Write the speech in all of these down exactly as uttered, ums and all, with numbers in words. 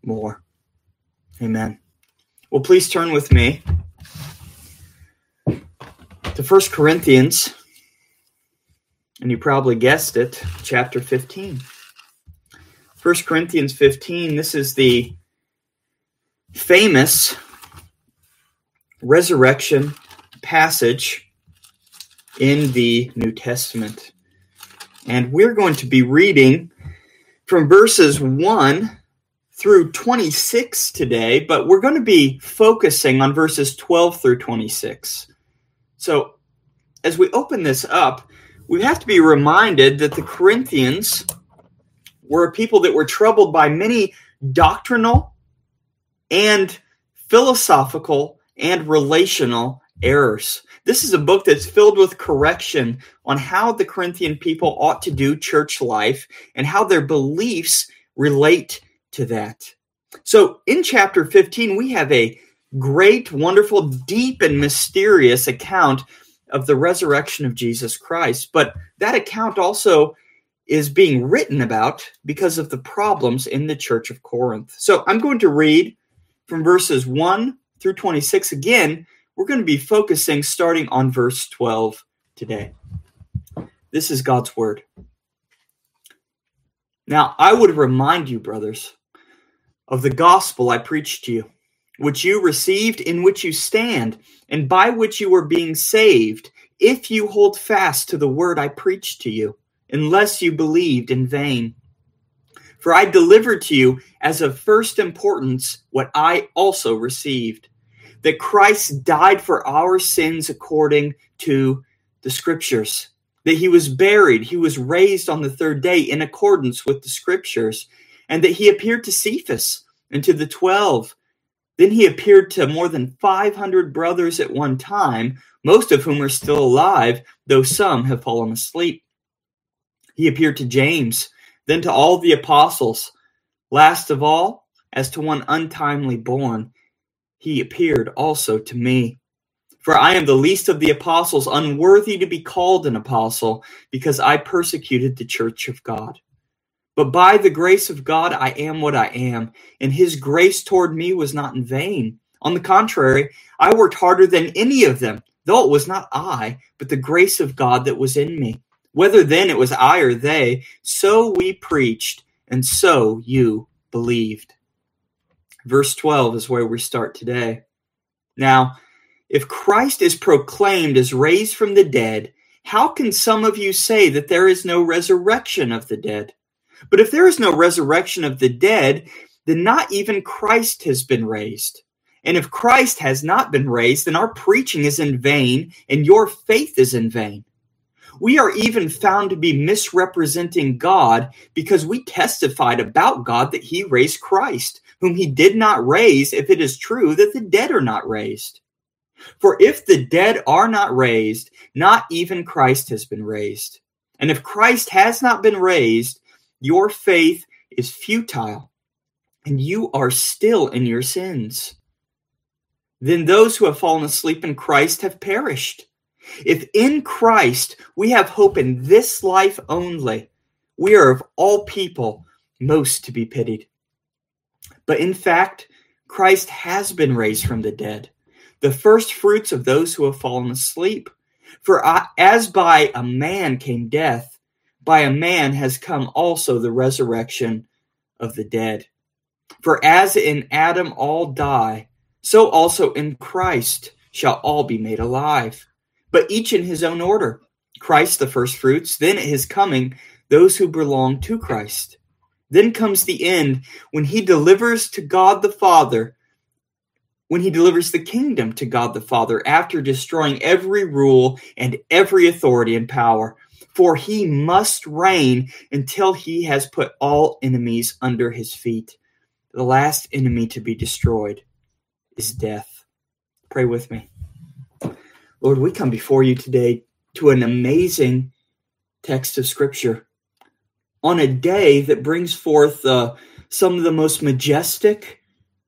more. Amen. Well, please turn with me to First Corinthians, and you probably guessed it, chapter fifteen. First Corinthians fifteen, this is the famous resurrection passage in the New Testament. And we're going to be reading from verses one through twenty-six today, but we're going to be focusing on verses twelve through twenty-six. So as we open this up, we have to be reminded that the Corinthians were a people that were troubled by many doctrinal and philosophical and relational errors. This is a book that's filled with correction on how the Corinthian people ought to do church life and how their beliefs relate to that. So in chapter fifteen, we have a great, wonderful, deep, and mysterious account of the resurrection of Jesus Christ. But that account also is being written about because of the problems in the church of Corinth. So I'm going to read from verses one through twenty-six. Again, we're going to be focusing starting on verse twelve today. This is God's word. Now, I would remind you, brothers, of the gospel I preached to you, which you received, in which you stand, and by which you are being saved, if you hold fast to the word I preached to you, unless you believed in vain. For I delivered to you as of first importance what I also received, that Christ died for our sins according to the Scriptures, that he was buried, he was raised on the third day in accordance with the Scriptures, and that he appeared to Cephas and to the twelve. Then he appeared to more than five hundred brothers at one time, most of whom are still alive, though some have fallen asleep. He appeared to James, then to all the apostles. Last of all, as to one untimely born, he appeared also to me. For I am the least of the apostles, unworthy to be called an apostle, because I persecuted the church of God. But by the grace of God, I am what I am, and his grace toward me was not in vain. On the contrary, I worked harder than any of them, though it was not I, but the grace of God that was in me. Whether then it was I or they, so we preached, and so you believed. Verse twelve is where we start today. Now, if Christ is proclaimed as raised from the dead, how can some of you say that there is no resurrection of the dead? But if there is no resurrection of the dead, then not even Christ has been raised. And if Christ has not been raised, then our preaching is in vain, and your faith is in vain. We are even found to be misrepresenting God because we testified about God that he raised Christ, whom he did not raise, if it is true that the dead are not raised. For if the dead are not raised, not even Christ has been raised. And if Christ has not been raised, your faith is futile, and you are still in your sins. Then those who have fallen asleep in Christ have perished. If in Christ we have hope in this life only, we are of all people most to be pitied. But in fact, Christ has been raised from the dead, the first fruits of those who have fallen asleep. For as by a man came death, by a man has come also the resurrection of the dead. For as in Adam all die, so also in Christ shall all be made alive. But each in his own order. Christ the first fruits, then at his coming, those who belong to Christ. Then comes the end, when he delivers to God the Father, when he delivers the kingdom to God the Father, after destroying every rule and every authority and power. For he must reign until he has put all enemies under his feet. The last enemy to be destroyed is death. Pray with me. Lord, we come before you today to an amazing text of Scripture on a day that brings forth uh, some of the most majestic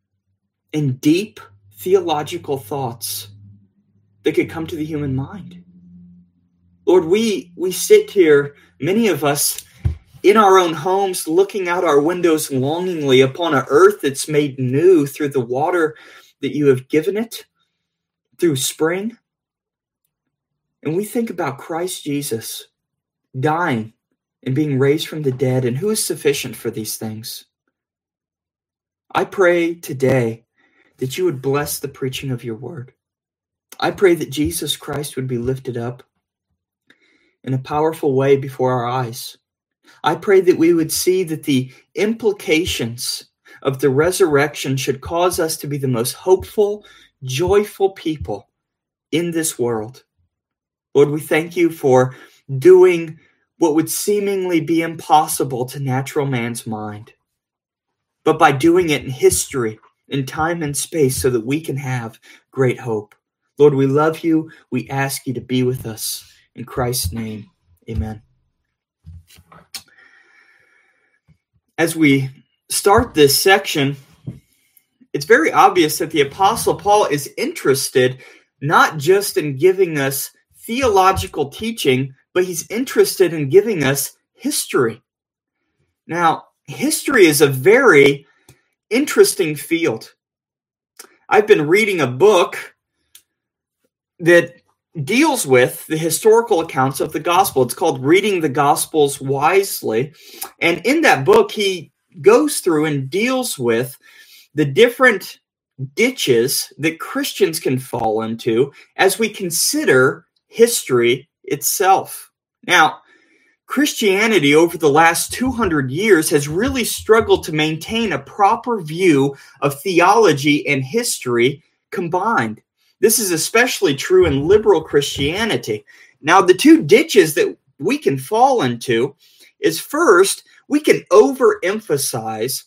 and deep theological thoughts that could come to the human mind. Lord, we, we sit here, many of us, in our own homes, looking out our windows longingly upon an earth that's made new through the water that you have given it, through spring. And we think about Christ Jesus dying and being raised from the dead, and who is sufficient for these things. I pray today that you would bless the preaching of your word. I pray that Jesus Christ would be lifted up in a powerful way before our eyes. I pray that we would see that the implications of the resurrection should cause us to be the most hopeful, joyful people in this world. Lord, we thank you for doing what would seemingly be impossible to natural man's mind, but by doing it in history, in time and space, so that we can have great hope. Lord, we love you. We ask you to be with us. In Christ's name, amen. As we start this section, it's very obvious that the Apostle Paul is interested not just in giving us theological teaching, but he's interested in giving us history. Now, history is a very interesting field. I've been reading a book that deals with the historical accounts of the gospel. It's called Reading the Gospels Wisely. And in that book, he goes through and deals with the different ditches that Christians can fall into as we consider history itself. Now, Christianity over the last two hundred years has really struggled to maintain a proper view of theology and history combined. This is especially true in liberal Christianity. Now, the two ditches that we can fall into is, first, we can overemphasize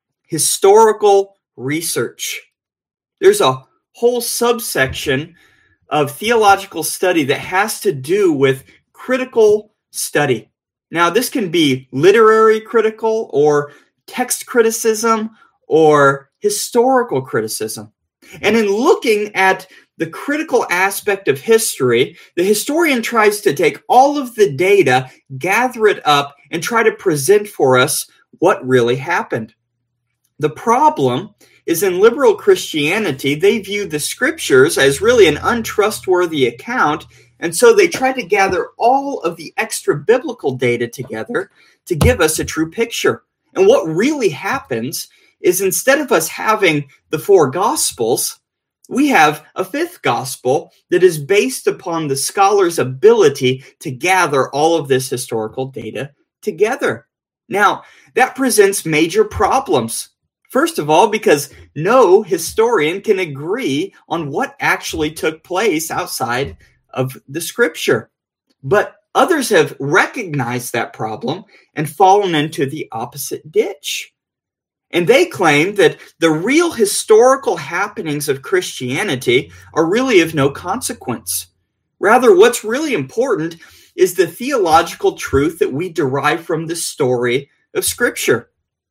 historical research. There's a whole subsection of theological study that has to do with critical study. Now, this can be literary critical or text criticism or historical criticism. And in looking at the critical aspect of history, the historian tries to take all of the data, gather it up, and try to present for us what really happened. The problem is in liberal Christianity, they view the scriptures as really an untrustworthy account, and so they try to gather all of the extra biblical data together to give us a true picture. And what really happens is, instead of us having the four gospels, we have a fifth gospel that is based upon the scholar's ability to gather all of this historical data together. Now, that presents major problems. First of all, because no historian can agree on what actually took place outside of the scripture. But others have recognized that problem and fallen into the opposite ditch. And they claim that the real historical happenings of Christianity are really of no consequence. Rather, what's really important is the theological truth that we derive from the story of Scripture.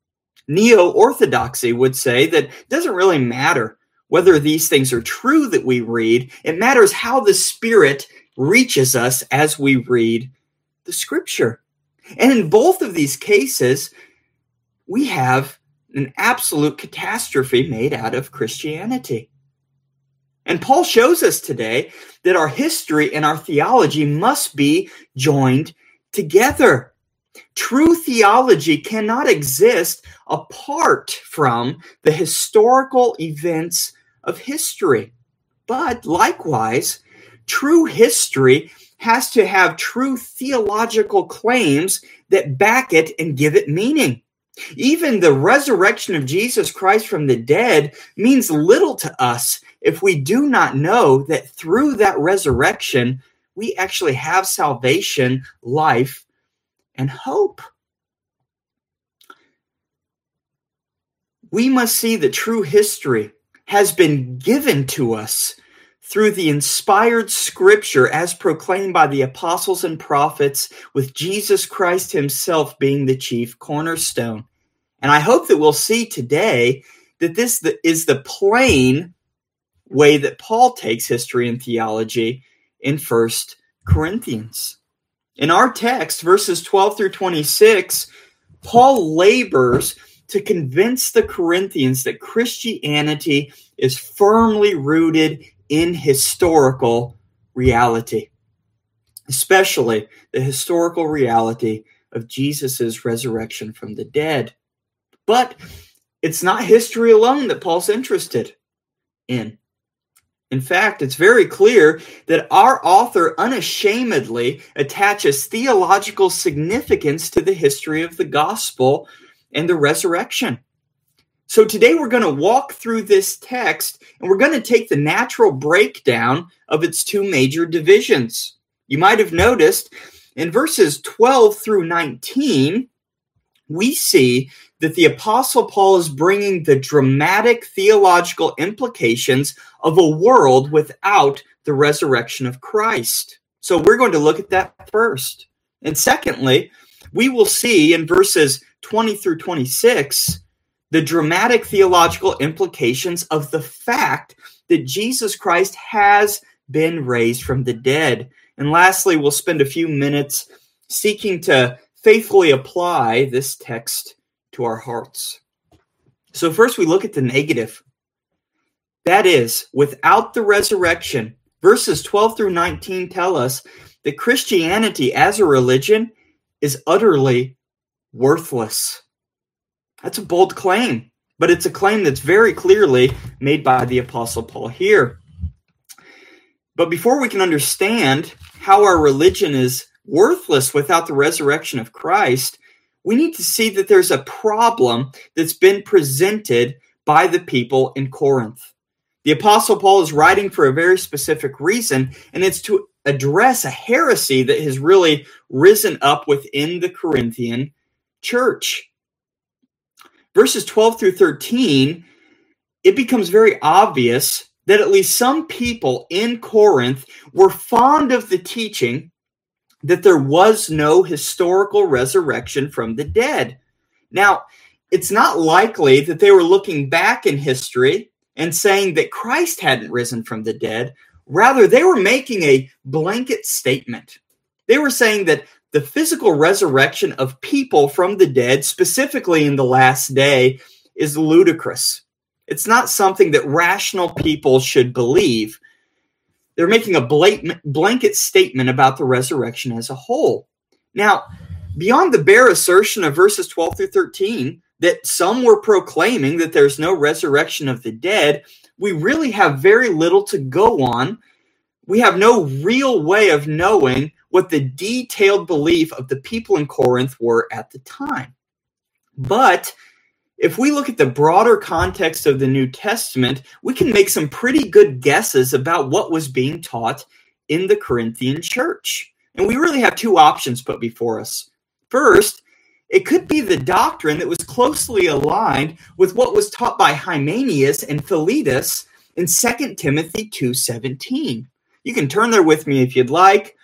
Neo-Orthodoxy would say that it doesn't really matter whether these things are true that we read. It matters how the Spirit reaches us as we read the Scripture. And in both of these cases, we have an absolute catastrophe made out of Christianity. And Paul shows us today that our history and our theology must be joined together. True theology cannot exist apart from the historical events of history. But likewise, true history has to have true theological claims that back it and give it meaning. Even the resurrection of Jesus Christ from the dead means little to us if we do not know that through that resurrection, we actually have salvation, life, and hope. We must see that true history has been given to us through the inspired scripture as proclaimed by the apostles and prophets, with Jesus Christ himself being the chief cornerstone. And I hope that we'll see today that this is the plain way that Paul takes history and theology in First Corinthians. In our text, verses twelve through twenty-six, Paul labors to convince the Corinthians that Christianity is firmly rooted in historical reality, especially the historical reality of Jesus' resurrection from the dead. But it's not history alone that Paul's interested in. In fact, it's very clear that our author unashamedly attaches theological significance to the history of the gospel and the resurrection. So today we're going to walk through this text, and we're going to take the natural breakdown of its two major divisions. You might have noticed in verses twelve through nineteen, we see that the Apostle Paul is bringing the dramatic theological implications of a world without the resurrection of Christ. So we're going to look at that first. And secondly, we will see in verses twenty through twenty-six the dramatic theological implications of the fact that Jesus Christ has been raised from the dead. And lastly, we'll spend a few minutes seeking to faithfully apply this text to our hearts. So first we look at the negative. That is, without the resurrection, verses twelve through nineteen tell us that Christianity as a religion is utterly worthless. That's a bold claim, but it's a claim that's very clearly made by the Apostle Paul here. But before we can understand how our religion is worthless without the resurrection of Christ, we need to see that there's a problem that's been presented by the people in Corinth. The Apostle Paul is writing for a very specific reason, and it's to address a heresy that has really risen up within the Corinthian church. Verses twelve through thirteen, it becomes very obvious that at least some people in Corinth were fond of the teaching that there was no historical resurrection from the dead. Now, it's not likely that they were looking back in history and saying that Christ hadn't risen from the dead. Rather, they were making a blanket statement. They were saying that the physical resurrection of people from the dead, specifically in the last day, is ludicrous. It's not something that rational people should believe. They're making a blanket statement about the resurrection as a whole. Now, beyond the bare assertion of verses twelve through thirteen, that some were proclaiming that there's no resurrection of the dead, we really have very little to go on. We have no real way of knowing what the detailed belief of the people in Corinth were at the time. But if we look at the broader context of the New Testament, we can make some pretty good guesses about what was being taught in the Corinthian church. And we really have two options put before us. First, it could be the doctrine that was closely aligned with what was taught by Hymenaeus and Philetus in Second Timothy two seventeen. You can turn there with me if you'd like.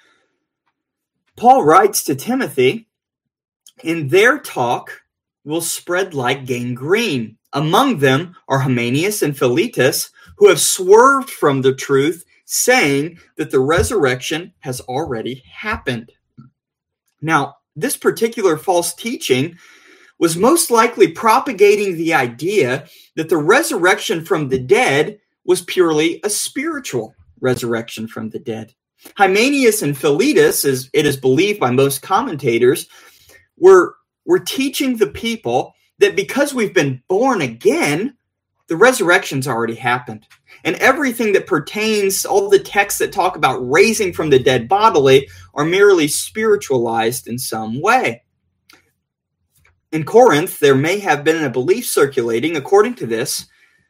Paul writes to Timothy, "In their talk will spread like gangrene. Among them are Hymenaeus and Philetus, who have swerved from the truth, saying that the resurrection has already happened." Now, this particular false teaching was most likely propagating the idea that the resurrection from the dead was purely a spiritual resurrection from the dead. Hymenaeus and Philetus, as it is believed by most commentators, were, were teaching the people that because we've been born again, the resurrection's already happened. And everything that pertains, all the texts that talk about raising from the dead bodily, are merely spiritualized in some way. In Corinth, there may have been a belief circulating, according to this,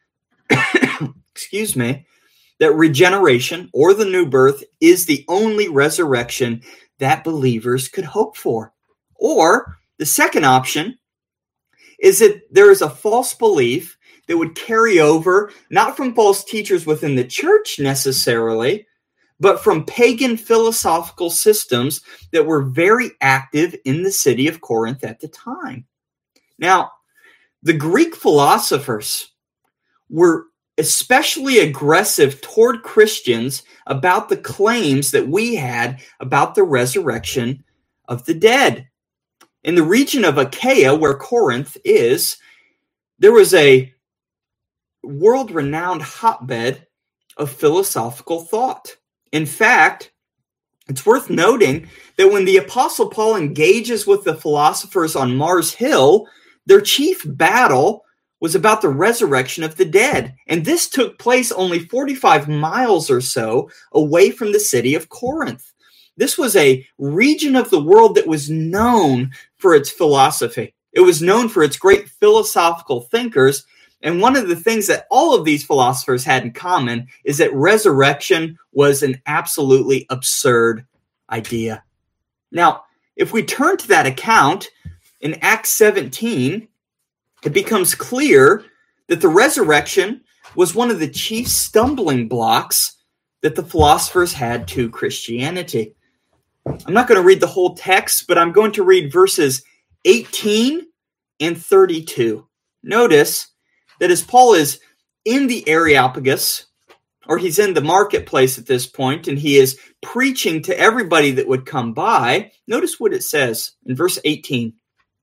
excuse me, that regeneration or the new birth is the only resurrection that believers could hope for. Or the second option is that there is a false belief that would carry over, not from false teachers within the church necessarily, but from pagan philosophical systems that were very active in the city of Corinth at the time. Now, the Greek philosophers were especially aggressive toward Christians about the claims that we had about the resurrection of the dead. In the region of Achaia, where Corinth is, there was a world-renowned hotbed of philosophical thought. In fact, it's worth noting that when the Apostle Paul engages with the philosophers on Mars Hill, their chief battle was about the resurrection of the dead. And this took place only forty-five miles or so away from the city of Corinth. This was a region of the world that was known for its philosophy. It was known for its great philosophical thinkers. And one of the things that all of these philosophers had in common is that resurrection was an absolutely absurd idea. Now, if we turn to that account in Acts seventeen, it becomes clear that the resurrection was one of the chief stumbling blocks that the philosophers had to Christianity. I'm not going to read the whole text, but I'm going to read verses eighteen and thirty-two. Notice that as Paul is in the Areopagus, or he's in the marketplace at this point, and he is preaching to everybody that would come by, notice what it says in verse eighteen.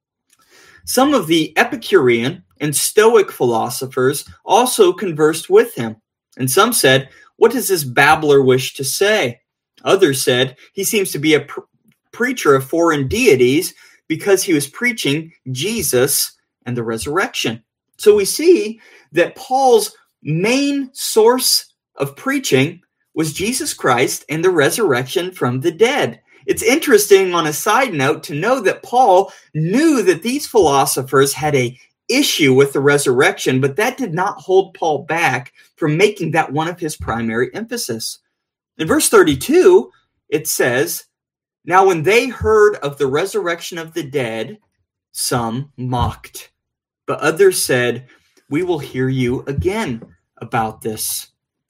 Some of the Epicurean and Stoic philosophers also conversed with him, and some said, "What does this babbler wish to say?" Others said, "He seems to be a pr- preacher of foreign deities because he was preaching Jesus and the resurrection." So we see that Paul's main source of preaching was Jesus Christ and the resurrection from the dead. It's interesting on a side note to know that Paul knew that these philosophers had a issue with the resurrection, but that did not hold Paul back from making that one of his primary emphasis. In verse thirty-two, it says, "Now when they heard of the resurrection of the dead, some mocked. But others said, 'We will hear you again about this.'"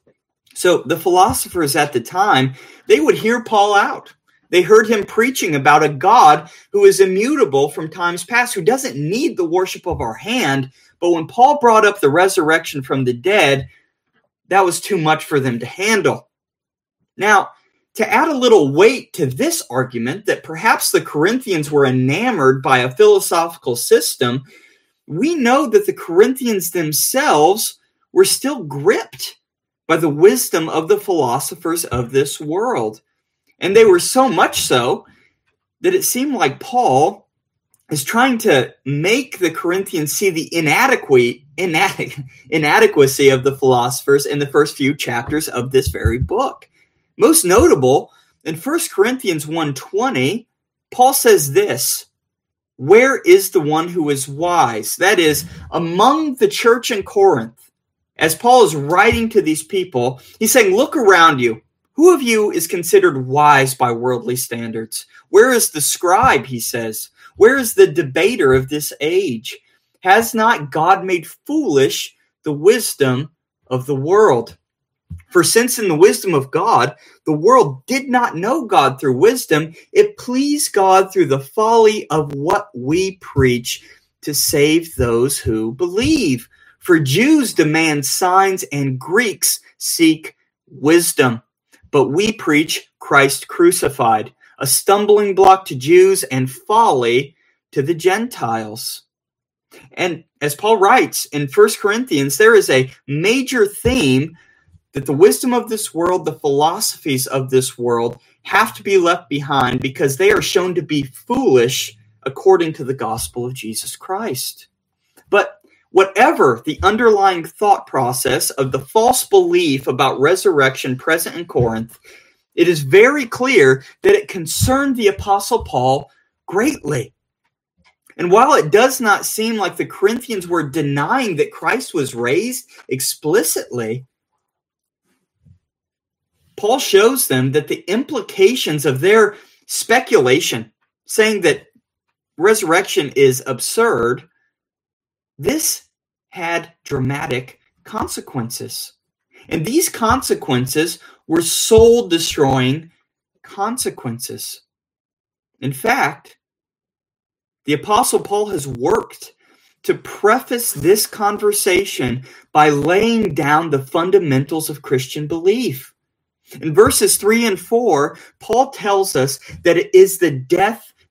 So the philosophers at the time, they would hear Paul out. They heard him preaching about a God who is immutable from times past, who doesn't need the worship of our hand. But when Paul brought up the resurrection from the dead, that was too much for them to handle. Now, to add a little weight to this argument that perhaps the Corinthians were enamored by a philosophical system, we know that the Corinthians themselves were still gripped by the wisdom of the philosophers of this world. And they were so much so that it seemed like Paul is trying to make the Corinthians see the inadequate, inadequ- inadequacy of the philosophers in the first few chapters of this very book. Most notable, in First Corinthians one twenty, Paul says this, "Where is the one who is wise?" That is, among the church in Corinth, as Paul is writing to these people, he's saying, look around you. Who of you is considered wise by worldly standards? Where is the scribe, he says? Where is the debater of this age? Has not God made foolish the wisdom of the world? For since in the wisdom of God, the world did not know God through wisdom, it pleased God through the folly of what we preach to save those who believe. For Jews demand signs and Greeks seek wisdom. But we preach Christ crucified, a stumbling block to Jews and folly to the Gentiles. And as Paul writes in First Corinthians, there is a major theme that the wisdom of this world, the philosophies of this world, have to be left behind because they are shown to be foolish according to the gospel of Jesus Christ. But whatever the underlying thought process of the false belief about resurrection present in Corinth, it is very clear that it concerned the Apostle Paul greatly. And while it does not seem like the Corinthians were denying that Christ was raised explicitly, Paul shows them that the implications of their speculation, saying that resurrection is absurd, this had dramatic consequences. And these consequences were soul-destroying consequences. In fact, the Apostle Paul has worked to preface this conversation by laying down the fundamentals of Christian belief. In verses three and four, Paul tells us that it is the death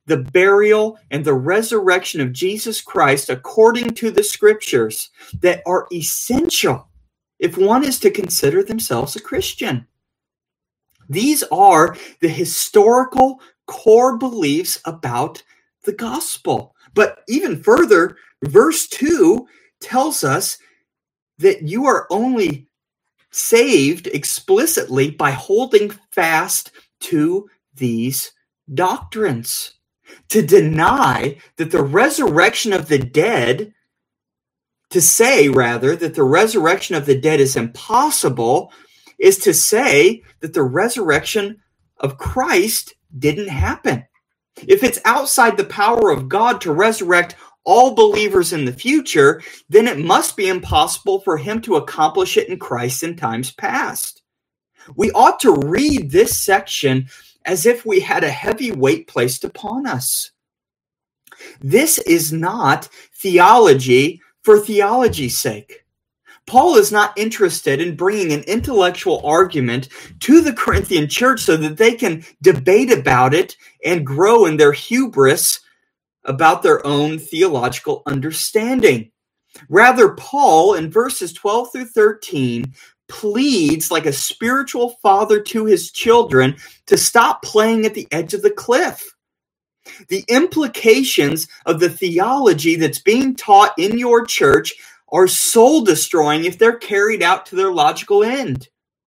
the burial, and the resurrection of Jesus Christ according to the Scriptures that are essential if one is to consider themselves a Christian. These are the historical core beliefs about the gospel. But even further, verse two tells us that you are only saved explicitly by holding fast to these doctrines. To deny that the resurrection of the dead, to say rather that the resurrection of the dead is impossible, is to say that the resurrection of Christ didn't happen. If it's outside the power of God to resurrect all believers in the future, then it must be impossible for him to accomplish it in Christ in times past. We ought to read this section as if we had a heavy weight placed upon us. This is not theology for theology's sake. Paul is not interested in bringing an intellectual argument to the Corinthian church so that they can debate about it and grow in their hubris about their own theological understanding. Rather, Paul, in verses twelve through thirteen, pleads like a spiritual father to his children to stop playing at the edge of the cliff. The implications of the theology that's being taught in your church are soul-destroying if they're carried out to their logical end.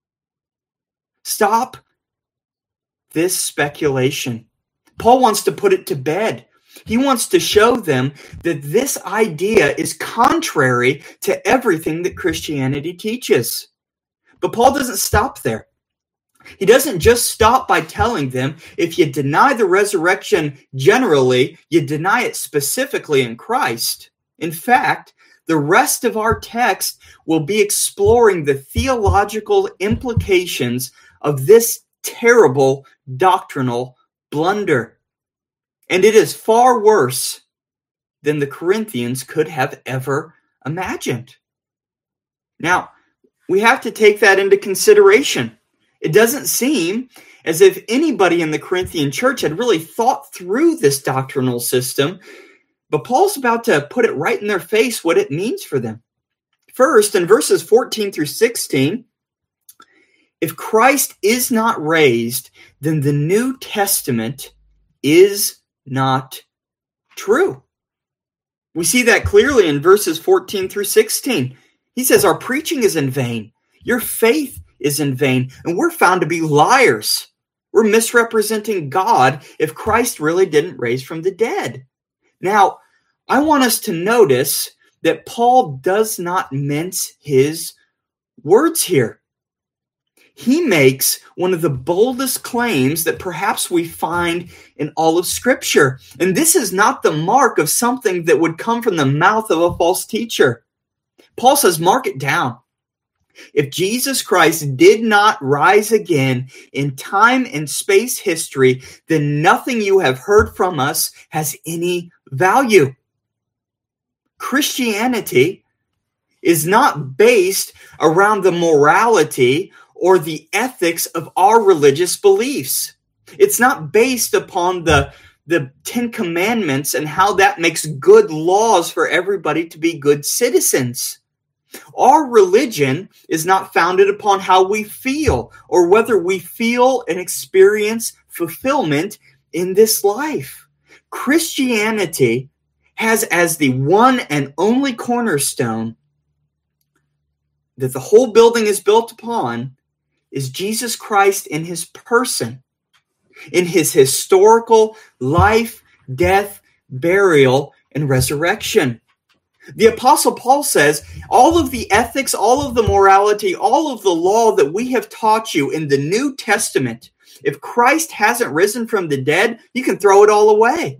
Stop this speculation. Paul wants to put it to bed. He wants to show them that this idea is contrary to everything that Christianity teaches. But Paul doesn't stop there. He doesn't just stop by telling them, if you deny the resurrection generally, you deny it specifically in Christ. In fact, the rest of our text will be exploring the theological implications of this terrible doctrinal blunder. And it is far worse than the Corinthians could have ever imagined. Now, we have to take that into consideration. It doesn't seem as if anybody in the Corinthian church had really thought through this doctrinal system, but Paul's about to put it right in their face what it means for them. First, in verses fourteen through sixteen, if Christ is not raised, then the New Testament is not true. We see that clearly in verses fourteen through sixteen. He says, our preaching is in vain. Your faith is in vain. And we're found to be liars. We're misrepresenting God if Christ really didn't raise from the dead. Now, I want us to notice that Paul does not mince his words here. He makes one of the boldest claims that perhaps we find in all of Scripture. And this is not the mark of something that would come from the mouth of a false teacher. Paul says, mark it down. If Jesus Christ did not rise again in time and space history, then nothing you have heard from us has any value. Christianity is not based around the morality or the ethics of our religious beliefs. It's not based upon the, the Ten Commandments and how that makes good laws for everybody to be good citizens. Our religion is not founded upon how we feel or whether we feel and experience fulfillment in this life. Christianity has as the one and only cornerstone that the whole building is built upon is Jesus Christ in his person, in his historical life, death, burial, and resurrection. The Apostle Paul says, all of the ethics, all of the morality, all of the law that we have taught you in the New Testament, if Christ hasn't risen from the dead, you can throw it all away.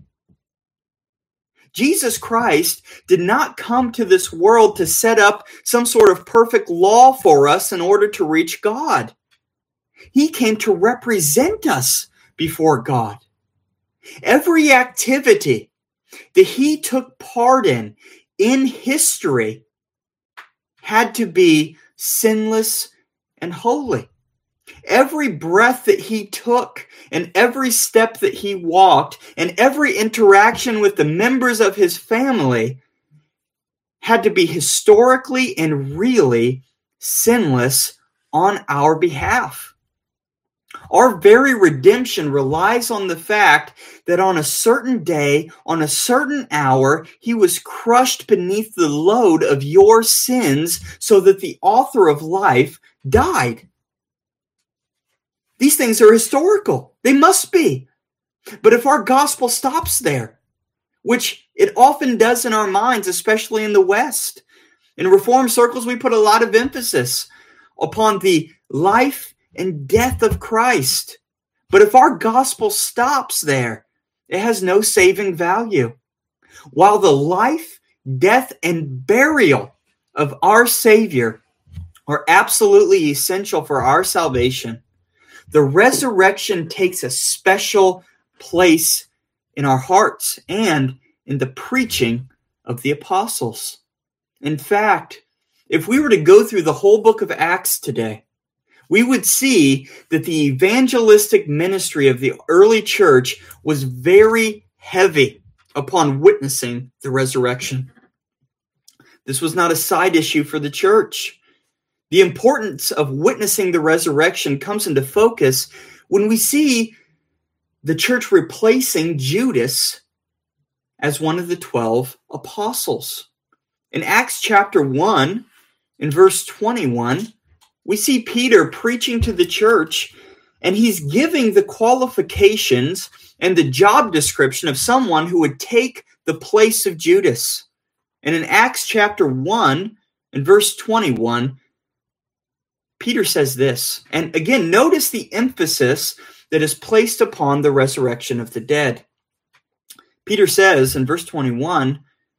Jesus Christ did not come to this world to set up some sort of perfect law for us in order to reach God. He came to represent us before God. Every activity that he took part in in history had to be sinless and holy. Every breath that he took and every step that he walked and every interaction with the members of his family had to be historically and really sinless on our behalf. Our very redemption relies on the fact that on a certain day, on a certain hour, he was crushed beneath the load of your sins so that the author of life died. These things are historical. They must be. But if our gospel stops there, which it often does in our minds, especially in the West, in Reformed circles, we put a lot of emphasis upon the life and death of Christ. But if our gospel stops there, it has no saving value. While the life, death, and burial of our Savior are absolutely essential for our salvation, the resurrection takes a special place in our hearts and in the preaching of the apostles. In fact, if we were to go through the whole book of Acts today, we would see that the evangelistic ministry of the early church was very heavy upon witnessing the resurrection. This was not a side issue for the church. The importance of witnessing the resurrection comes into focus when we see the church replacing Judas as one of the twelve apostles. In Acts chapter one, in verse twenty-one, we see Peter preaching to the church, and he's giving the qualifications and the job description of someone who would take the place of Judas. And in Acts chapter one, in verse twenty-one, Peter says this, and again, notice the emphasis that is placed upon the resurrection of the dead. Peter says in verse twenty-one,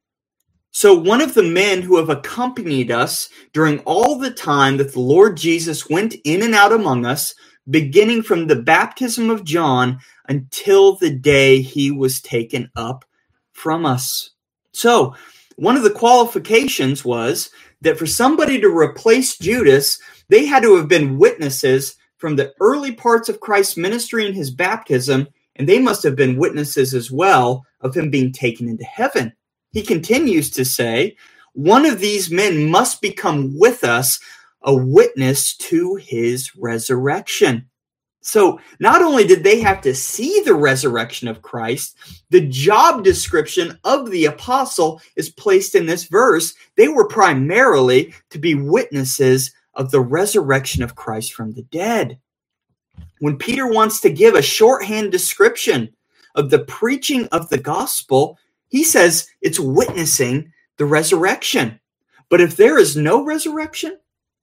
"So one of the men who have accompanied us during all the time that the Lord Jesus went in and out among us, beginning from the baptism of John until the day he was taken up from us." So one of the qualifications was that for somebody to replace Judas, they had to have been witnesses from the early parts of Christ's ministry and his baptism, and they must have been witnesses as well of him being taken into heaven. He continues to say, one of these men must become with us a witness to his resurrection. So not only did they have to see the resurrection of Christ, the job description of the apostle is placed in this verse. They were primarily to be witnesses of the resurrection of Christ from the dead. When Peter wants to give a shorthand description of the preaching of the gospel, he says it's witnessing the resurrection. But if there is no resurrection,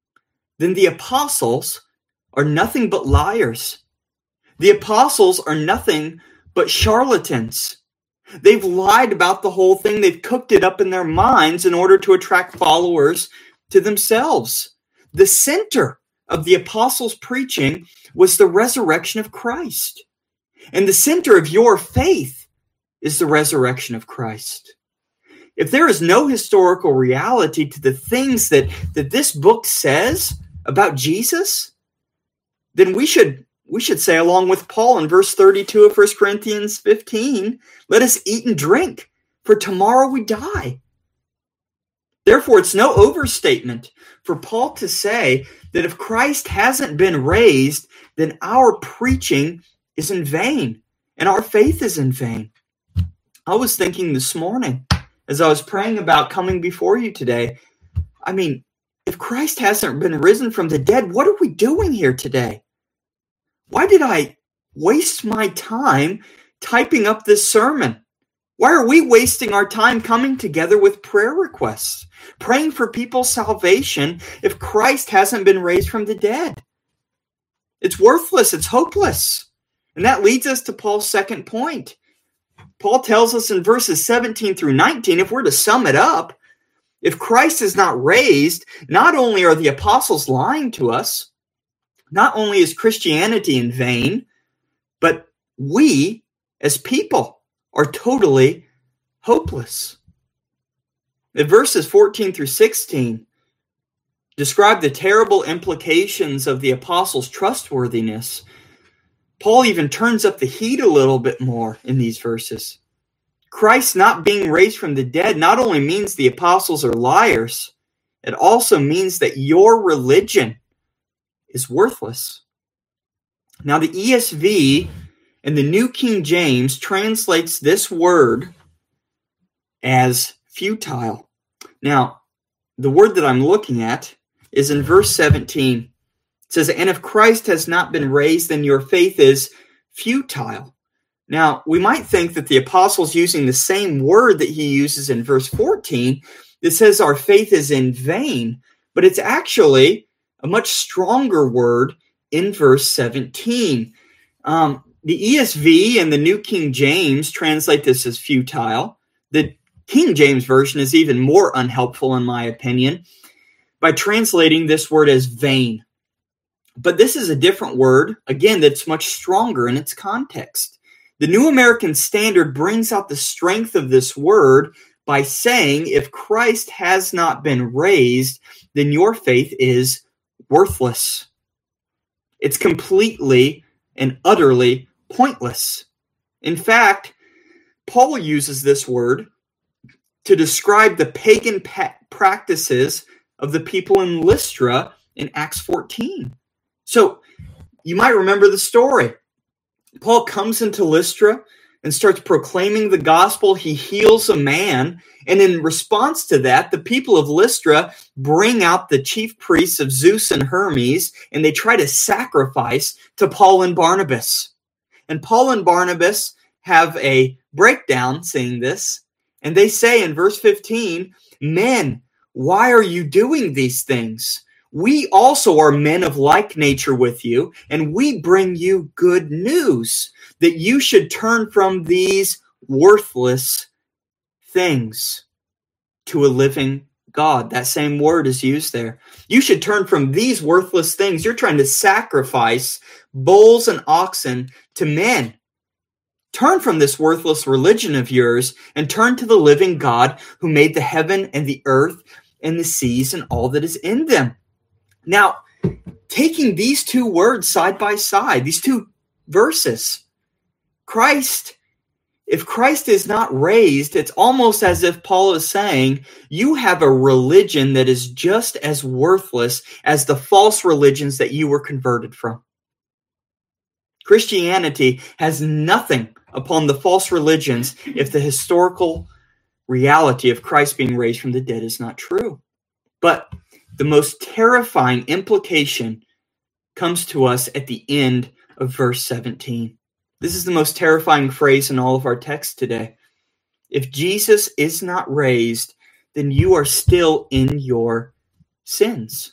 then the apostles are nothing but liars. The apostles are nothing but charlatans. They've lied about the whole thing. They've cooked it up in their minds in order to attract followers to themselves. The center of the apostles' preaching was the resurrection of Christ. And the center of your faith is the resurrection of Christ. If there is no historical reality to the things that, that this book says about Jesus, then we should we should say along with Paul in verse thirty-two of First Corinthians fifteen, let us eat and drink, for tomorrow we die. Therefore, it's no overstatement for Paul to say that if Christ hasn't been raised, then our preaching is in vain and our faith is in vain. I was thinking this morning as I was praying about coming before you today, I mean, if Christ hasn't been risen from the dead, what are we doing here today? Why did I waste my time typing up this sermon? Why are we wasting our time coming together with prayer requests, praying for people's salvation if Christ hasn't been raised from the dead? It's worthless. It's hopeless. And that leads us to Paul's second point. Paul tells us in verses seventeen through nineteen, if we're to sum it up, if Christ is not raised, not only are the apostles lying to us, not only is Christianity in vain, but we as people are totally hopeless. In verses fourteen through sixteen describe the terrible implications of the apostles' trustworthiness, Paul even turns up the heat a little bit more in these verses. Christ not being raised from the dead not only means the apostles are liars, it also means that your religion is worthless. Now, the E S V and the New King James translates this word as futile. Now, the word that I'm looking at is in verse seventeen. It says, "And if Christ has not been raised, then your faith is futile." Now, we might think that the apostle's using the same word that he uses in verse fourteen that says our faith is in vain, but it's actually a much stronger word in verse seventeen. Um, the E S V and the New King James translate this as futile. The King James Version is even more unhelpful, in my opinion, by translating this word as vain. But this is a different word, again, that's much stronger in its context. The New American Standard brings out the strength of this word by saying, if Christ has not been raised, then your faith is worthless. It's completely and utterly pointless. In fact, Paul uses this word to describe the pagan pa- practices of the people in Lystra in Acts fourteen. So you might remember the story. Paul comes into Lystra and starts proclaiming the gospel. He heals a man. And in response to that, the people of Lystra bring out the chief priests of Zeus and Hermes, and they try to sacrifice to Paul and Barnabas. And Paul and Barnabas have a breakdown saying this. And they say in verse fifteen, "Men, why are you doing these things? We also are men of like nature with you, and we bring you good news, that you should turn from these worthless things to a living God." That same word is used there. You should turn from these worthless things. You're trying to sacrifice bulls and oxen to men. Turn from this worthless religion of yours and turn to the living God who made the heaven and the earth and the seas and all that is in them. Now, taking these two words side by side, these two verses, Christ, if Christ is not raised, it's almost as if Paul is saying, you have a religion that is just as worthless as the false religions that you were converted from. Christianity has nothing upon the false religions if the historical reality of Christ being raised from the dead is not true. But the most terrifying implication comes to us at the end of verse seventeen. This is the most terrifying phrase in all of our text today. If Jesus is not raised, then you are still in your sins.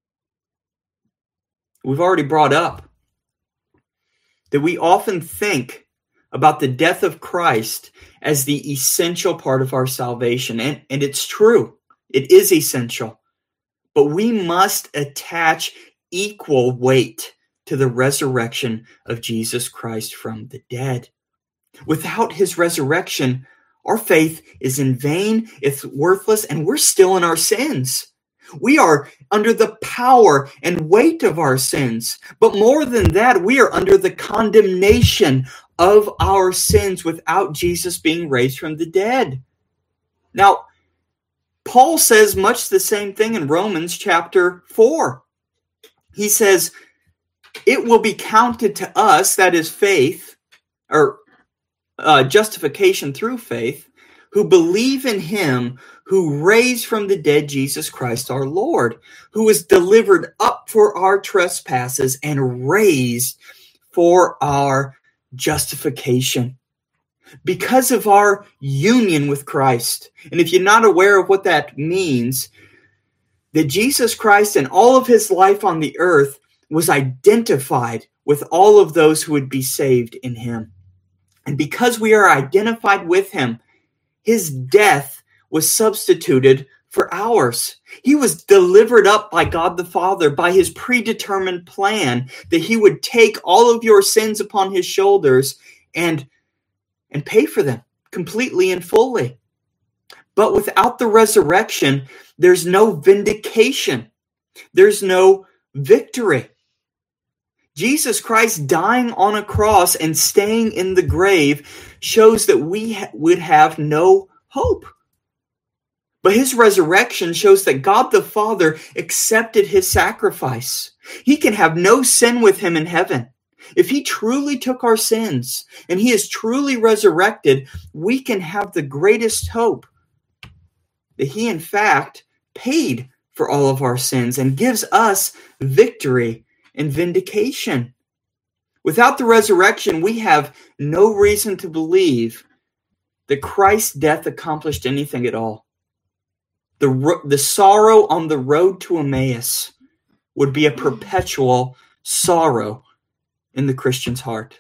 We've already brought up that we often think about the death of Christ as the essential part of our salvation. And, and it's true. It is essential. But we must attach equal weight to the resurrection of Jesus Christ from the dead. Without his resurrection, our faith is in vain, it's worthless, and we're still in our sins. We are under the power and weight of our sins. But more than that, we are under the condemnation of our sins without Jesus being raised from the dead. Now, Paul says much the same thing in Romans chapter four. He says, it will be counted to us, that is faith, or uh, justification through faith, who believe in him who raised from the dead Jesus Christ our Lord, who was delivered up for our trespasses and raised for our justification. Because of our union with Christ. And if you're not aware of what that means, that Jesus Christ and all of his life on the earth was identified with all of those who would be saved in him. And because we are identified with him, his death was substituted for ours. He was delivered up by God the Father by his predetermined plan that he would take all of your sins upon his shoulders and and pay for them completely and fully. But without the resurrection, there's no vindication. There's no victory. Jesus Christ dying on a cross and staying in the grave shows that we ha- would have no hope. But his resurrection shows that God the Father accepted his sacrifice. He can have no sin with him in heaven. If he truly took our sins and he is truly resurrected, we can have the greatest hope that he, in fact, paid for all of our sins and gives us victory and vindication. Without the resurrection, we have no reason to believe that Christ's death accomplished anything at all. The, the sorrow on the road to Emmaus would be a perpetual sorrow in the Christian's heart.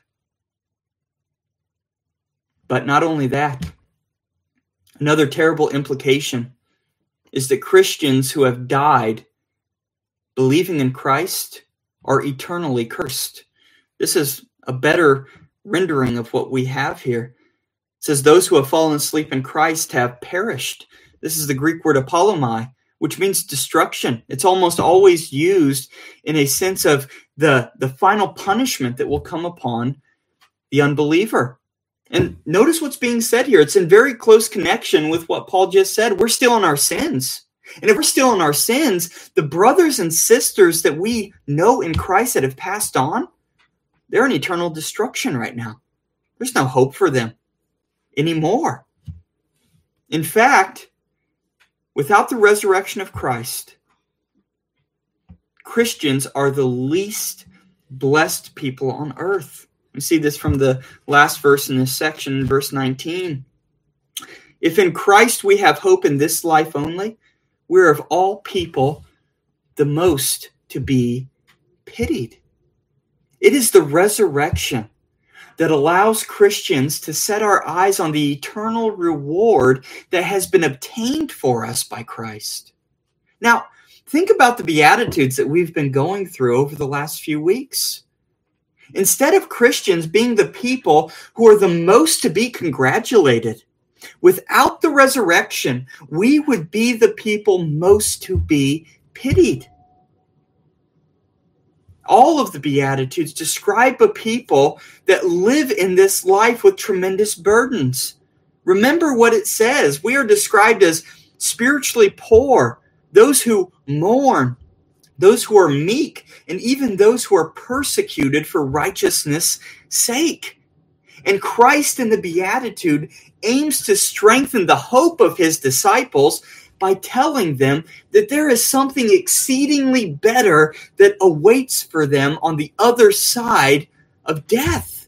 But not only that, another terrible implication is that Christians who have died believing in Christ are eternally cursed. This is a better rendering of what we have here. It says, those who have fallen asleep in Christ have perished. This is the Greek word apolomai, which means destruction. It's almost always used in a sense of the, the final punishment that will come upon the unbeliever. And notice what's being said here. It's in very close connection with what Paul just said. We're still in our sins. And if we're still in our sins, the brothers and sisters that we know in Christ that have passed on, they're in eternal destruction right now. There's no hope for them anymore. In fact, without the resurrection of Christ, Christians are the least blessed people on earth. We see this from the last verse in this section, verse nineteen. If in Christ we have hope in this life only, we're of all people the most to be pitied. It is the resurrection that allows Christians to set our eyes on the eternal reward that has been obtained for us by Christ. Now, think about the Beatitudes that we've been going through over the last few weeks. Instead of Christians being the people who are the most to be congratulated, without the resurrection, we would be the people most to be pitied. All of the Beatitudes describe a people that live in this life with tremendous burdens. Remember what it says. We are described as spiritually poor, those who mourn, those who are meek, and even those who are persecuted for righteousness' sake. And Christ in the Beatitude aims to strengthen the hope of his disciples by telling them that there is something exceedingly better that awaits for them on the other side of death.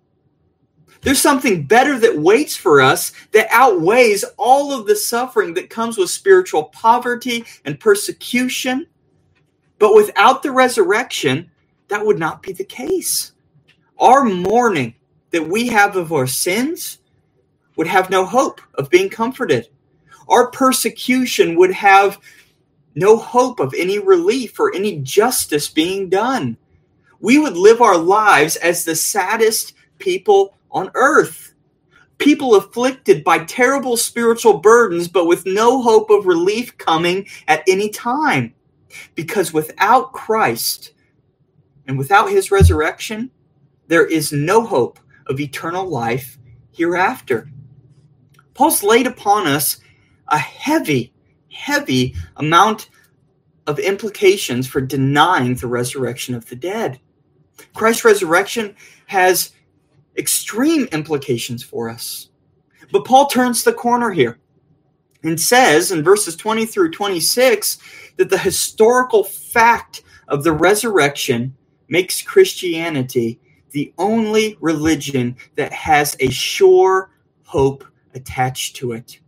There's something better that waits for us that outweighs all of the suffering that comes with spiritual poverty and persecution. But without the resurrection, that would not be the case. Our mourning that we have of our sins would have no hope of being comforted. Our persecution would have no hope of any relief or any justice being done. We would live our lives as the saddest people on earth. People afflicted by terrible spiritual burdens, but with no hope of relief coming at any time. Because without Christ and without his resurrection, there is no hope of eternal life hereafter. Paul's laid upon us a heavy, heavy amount of implications for denying the resurrection of the dead. Christ's resurrection has extreme implications for us. But Paul turns the corner here and says in verses twenty through twenty-six that the historical fact of the resurrection makes Christianity the only religion that has a sure hope attached to it.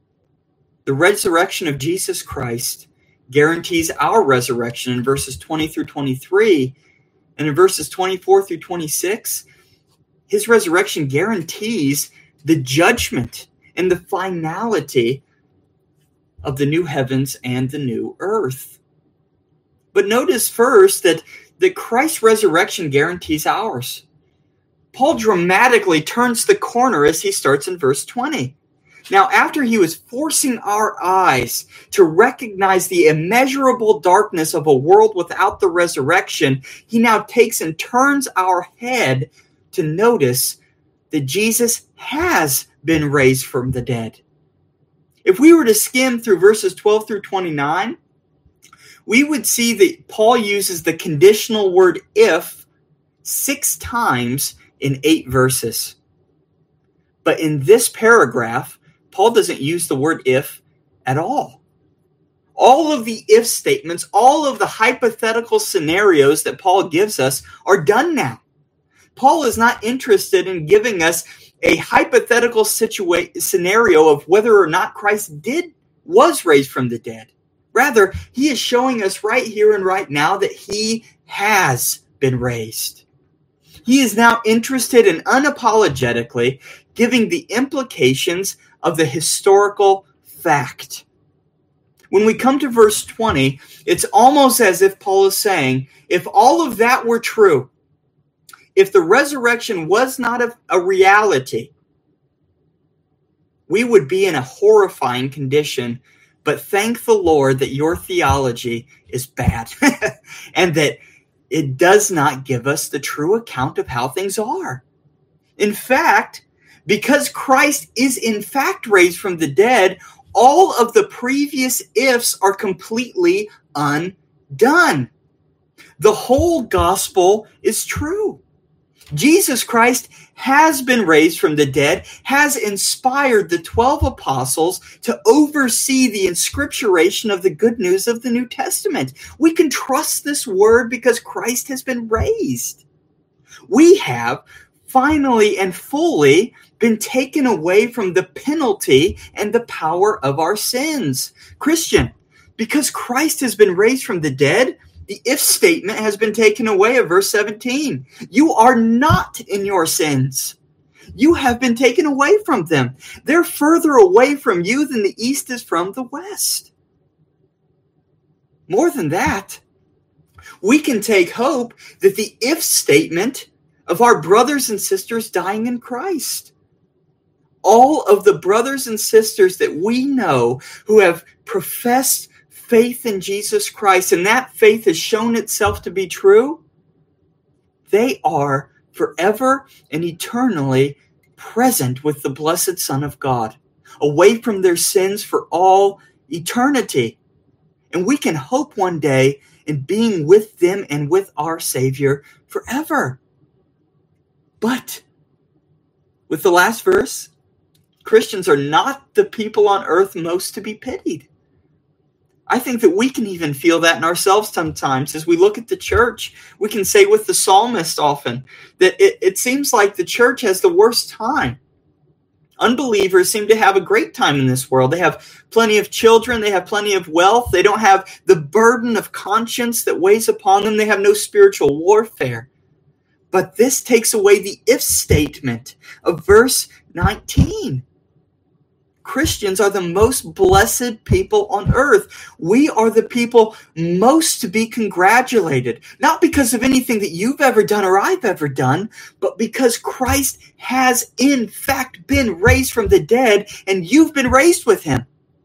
The resurrection of Jesus Christ guarantees our resurrection in verses twenty through twenty-three, and in verses twenty-four through twenty-six, his resurrection guarantees the judgment and the finality of the new heavens and the new earth. But notice first that, that Christ's resurrection guarantees ours. Paul dramatically turns the corner as he starts in verse twenty. Now, after he was forcing our eyes to recognize the immeasurable darkness of a world without the resurrection, he now takes and turns our head to notice that Jesus has been raised from the dead. If we were to skim through verses twelve through twenty-nine, we would see that Paul uses the conditional word if six times in eight verses. But in this paragraph, Paul doesn't use the word if at all. All of the if statements, all of the hypothetical scenarios that Paul gives us are done now. Paul is not interested in giving us a hypothetical situa- scenario of whether or not Christ did was raised from the dead. Rather, he is showing us right here and right now that he has been raised. He is now interested in unapologetically giving the implications of the historical fact. When we come to verse twenty, it's almost as if Paul is saying, if all of that were true, if the resurrection was not a, a reality, we would be in a horrifying condition. But thank the Lord that your theology is bad and that it does not give us the true account of how things are. In fact, because Christ is in fact raised from the dead, all of the previous ifs are completely undone. The whole gospel is true. Jesus Christ has been raised from the dead, has inspired the twelve apostles to oversee the inscripturation of the good news of the New Testament. We can trust this word because Christ has been raised. We have finally and fully been taken away from the penalty and the power of our sins. Christian, because Christ has been raised from the dead, the if statement has been taken away of verse seventeen. You are not in your sins. You have been taken away from them. They're further away from you than the east is from the west. More than that, we can take hope that the if statement of our brothers and sisters dying in Christ. All of the brothers and sisters that we know who have professed faith in Jesus Christ, and that faith has shown itself to be true, they are forever and eternally present with the blessed Son of God, away from their sins for all eternity. And we can hope one day in being with them and with our Savior forever. But with the last verse, Christians are not the people on earth most to be pitied. I think that we can even feel that in ourselves sometimes. As we look at the church, we can say with the psalmist often that it, it seems like the church has the worst time. Unbelievers seem to have a great time in this world. They have plenty of children. They have plenty of wealth. They don't have the burden of conscience that weighs upon them. They have no spiritual warfare. But this takes away the if statement of verse nineteen. Christians are the most blessed people on earth. We are the people most to be congratulated, not because of anything that you've ever done or I've ever done, but because Christ has in fact been raised from the dead and you've been raised with him.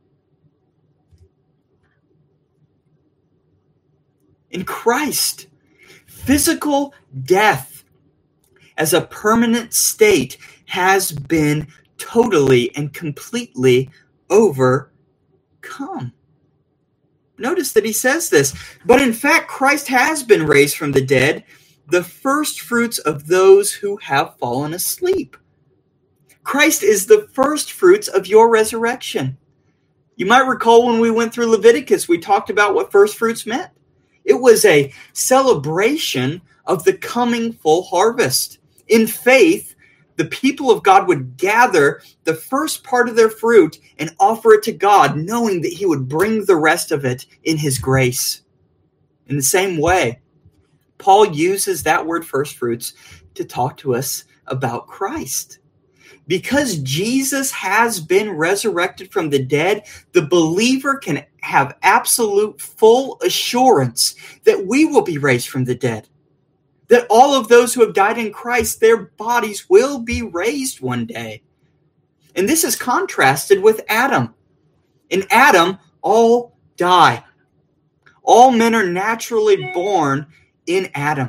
In Christ, physical death as a permanent state has been totally and completely overcome. Notice that he says this, but in fact, Christ has been raised from the dead, the first fruits of those who have fallen asleep. Christ is the first fruits of your resurrection. You might recall when we went through Leviticus, we talked about what first fruits meant. It was a celebration of the coming full harvest. In faith, the people of God would gather the first part of their fruit and offer it to God, knowing that he would bring the rest of it in his grace. In the same way, Paul uses that word first fruits to talk to us about Christ. Because Jesus has been resurrected from the dead, the believer can have absolute full assurance that we will be raised from the dead. That all of those who have died in Christ, their bodies will be raised one day. And this is contrasted with Adam. In Adam, all die. All men are naturally born in Adam.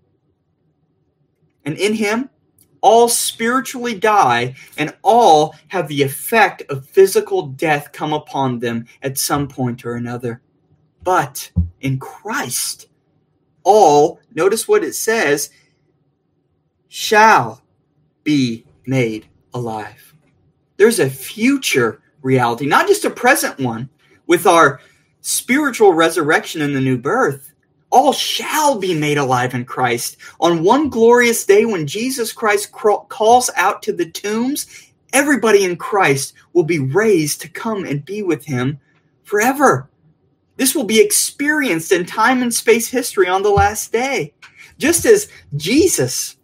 And in him, all spiritually die, and all have the effect of physical death come upon them at some point or another. But in Christ, all, notice what it says, shall be made alive. There's a future reality, not just a present one, with our spiritual resurrection and the new birth. All shall be made alive in Christ. On one glorious day when Jesus Christ calls out to the tombs, everybody in Christ will be raised to come and be with him forever. This will be experienced in time and space history on the last day. Just as Jesus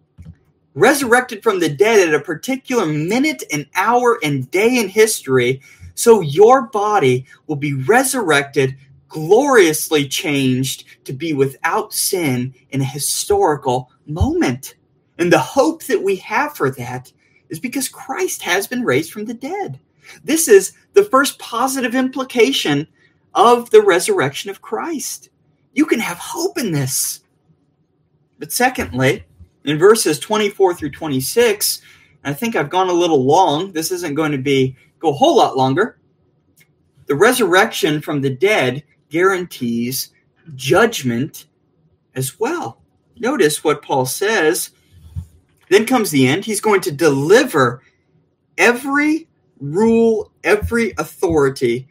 resurrected from the dead at a particular minute and hour and day in history, so your body will be resurrected, gloriously changed to be without sin in a historical moment. And the hope that we have for that is because Christ has been raised from the dead. This is the first positive implication of the resurrection of Christ. You can have hope in this. But secondly, in verses twenty-four through twenty-six, I think I've gone a little long. This isn't going to be go a whole lot longer. The resurrection from the dead guarantees judgment as well. Notice what Paul says. Then comes the end. He's going to deliver every rule, every authority,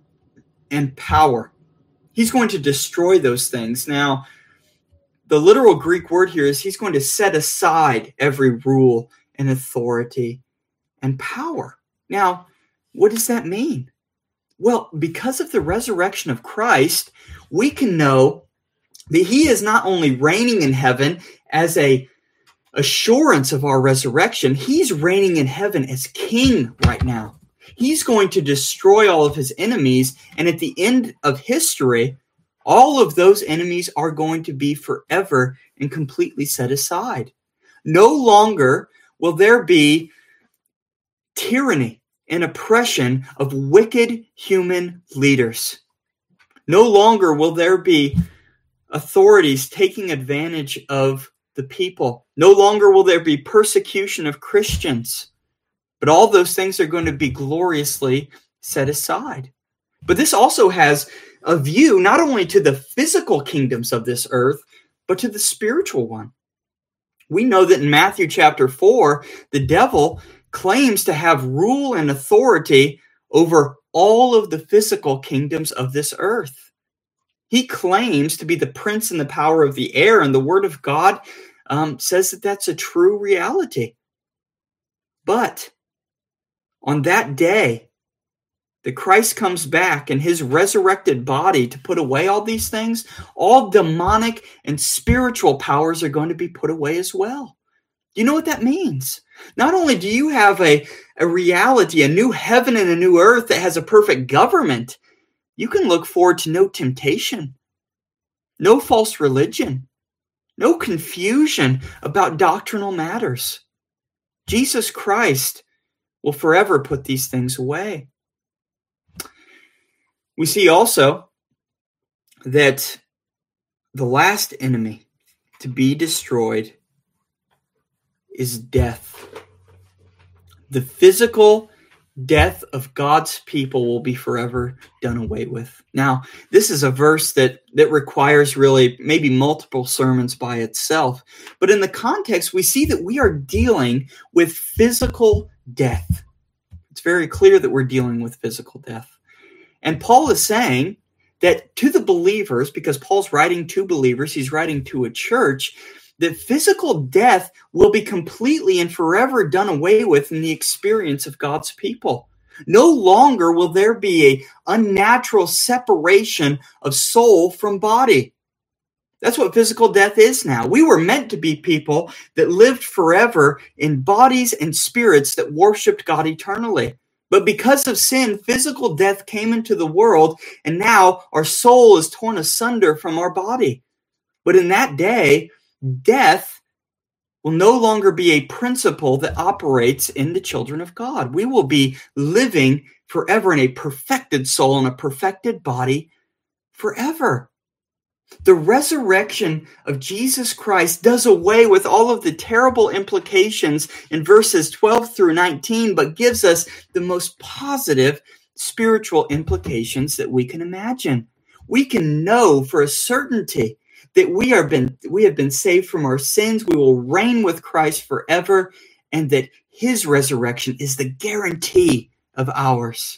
and power. He's going to destroy those things. Now, the literal Greek word here is he's going to set aside every rule and authority and power. Now, what does that mean? Well, because of the resurrection of Christ, we can know that he is not only reigning in heaven as a assurance of our resurrection, he's reigning in heaven as king right now. He's going to destroy all of his enemies, and at the end of history, all of those enemies are going to be forever and completely set aside. No longer will there be tyranny and oppression of wicked human leaders. No longer will there be authorities taking advantage of the people. No longer will there be persecution of Christians. But all those things are going to be gloriously set aside. But this also has a view not only to the physical kingdoms of this earth, but to the spiritual one. We know that in Matthew chapter four, the devil claims to have rule and authority over all of the physical kingdoms of this earth. He claims to be the prince and the power of the air, and the word of God um, says that that's a true reality. But on that day, that Christ comes back in his resurrected body to put away all these things, all demonic and spiritual powers are going to be put away as well. Do you know what that means? Not only do you have a, a reality, a new heaven and a new earth that has a perfect government, you can look forward to no temptation, no false religion, no confusion about doctrinal matters. Jesus Christ will forever put these things away. We see also that the last enemy to be destroyed is death. The physical death of God's people will be forever done away with. Now, this is a verse that, that requires really maybe multiple sermons by itself. But in the context, we see that we are dealing with physical death. It's very clear that we're dealing with physical death. And Paul is saying that to the believers, because Paul's writing to believers, he's writing to a church, that physical death will be completely and forever done away with in the experience of God's people. No longer will there be an unnatural separation of soul from body. That's what physical death is now. We were meant to be people that lived forever in bodies and spirits that worshiped God eternally. But because of sin, physical death came into the world, and now our soul is torn asunder from our body. But in that day, death will no longer be a principle that operates in the children of God. We will be living forever in a perfected soul and a perfected body forever. The resurrection of Jesus Christ does away with all of the terrible implications in verses twelve through nineteen, but gives us the most positive spiritual implications that we can imagine. We can know for a certainty that we are been we have been saved from our sins. We will reign with Christ forever, and that his resurrection is the guarantee of ours.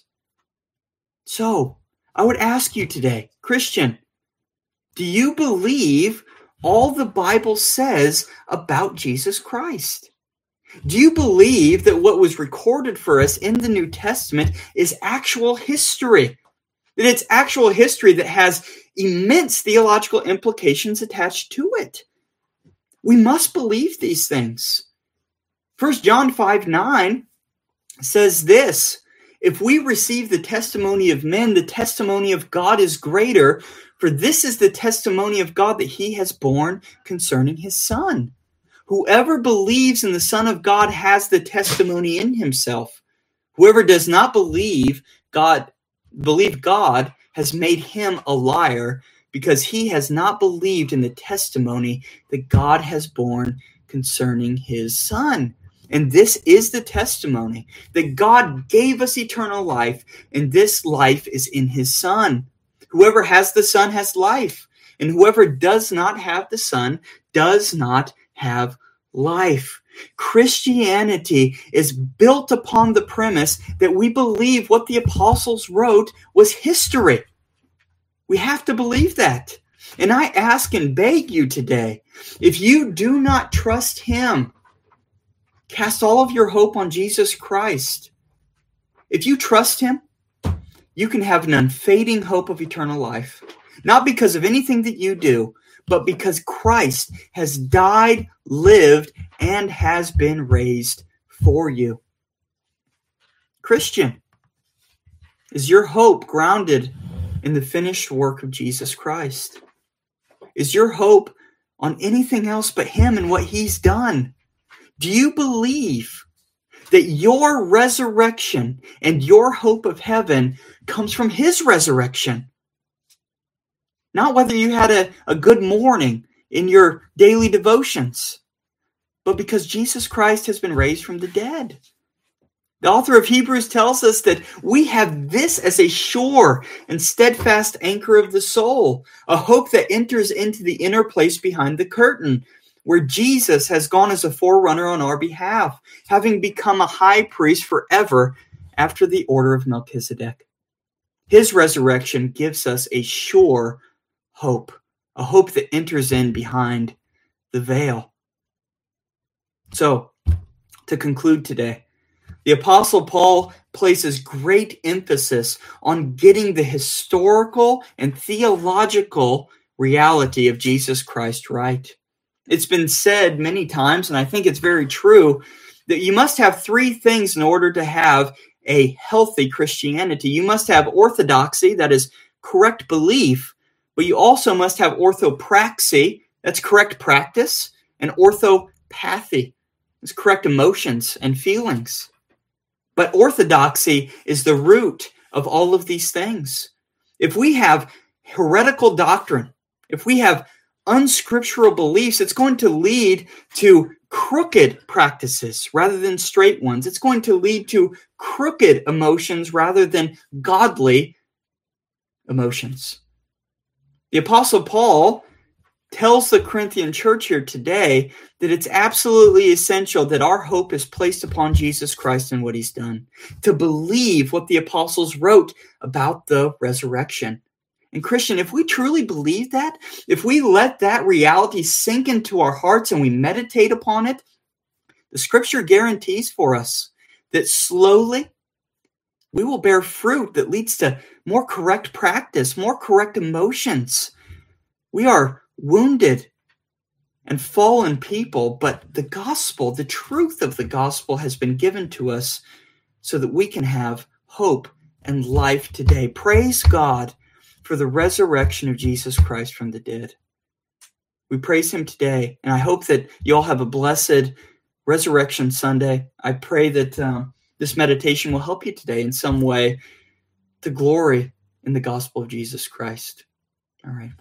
So, I would ask you today, Christian, do you believe all the Bible says about Jesus Christ? Do you believe that what was recorded for us in the New Testament is actual history? That it's actual history that has immense theological implications attached to it? We must believe these things. First John five nine says this, "If we receive the testimony of men, the testimony of God is greater, for this is the testimony of God that he has borne concerning his Son. Whoever believes in the Son of God has the testimony in himself. Whoever does not believe God, believe God has made him a liar, because he has not believed in the testimony that God has borne concerning his Son." And this is the testimony, that God gave us eternal life, and this life is in his Son. Whoever has the Son has life, and whoever does not have the Son does not have life. Christianity is built upon the premise that we believe what the apostles wrote was history. We have to believe that. And I ask and beg you today, if you do not trust him, cast all of your hope on Jesus Christ. If you trust him, you can have an unfading hope of eternal life, not because of anything that you do, but because Christ has died, lived, and has been raised for you. Christian, is your hope grounded in the finished work of Jesus Christ? Is your hope on anything else but him and what he's done? Do you believe that your resurrection and your hope of heaven comes from his resurrection? Not whether you had a, a good morning in your daily devotions, but because Jesus Christ has been raised from the dead. The author of Hebrews tells us that we have this as a sure and steadfast anchor of the soul, a hope that enters into the inner place behind the curtain, where Jesus has gone as a forerunner on our behalf, having become a high priest forever after the order of Melchizedek. His resurrection gives us a sure hope, a hope that enters in behind the veil. So, to conclude today, the Apostle Paul places great emphasis on getting the historical and theological reality of Jesus Christ right. It's been said many times, and I think it's very true, that you must have three things in order to have a healthy Christianity. You must have orthodoxy, that is correct belief, but you also must have orthopraxy, that's correct practice, and orthopathy, that's correct emotions and feelings. But orthodoxy is the root of all of these things. If we have heretical doctrine, if we have unscriptural beliefs, it's going to lead to crooked practices rather than straight ones. It's going to lead to crooked emotions rather than godly emotions. The Apostle Paul tells the Corinthian church here today that it's absolutely essential that our hope is placed upon Jesus Christ and what he's done, to believe what the apostles wrote about the resurrection. And Christian, if we truly believe that, if we let that reality sink into our hearts and we meditate upon it, the scripture guarantees for us that slowly we will bear fruit that leads to more correct practice, more correct emotions. We are wounded and fallen people, but the gospel, the truth of the gospel has been given to us so that we can have hope and life today. Praise God for the resurrection of Jesus Christ from the dead. We praise him today, and I hope that you all have a blessed Resurrection Sunday. I pray that um, this meditation will help you today in some way to glory in the gospel of Jesus Christ. All right.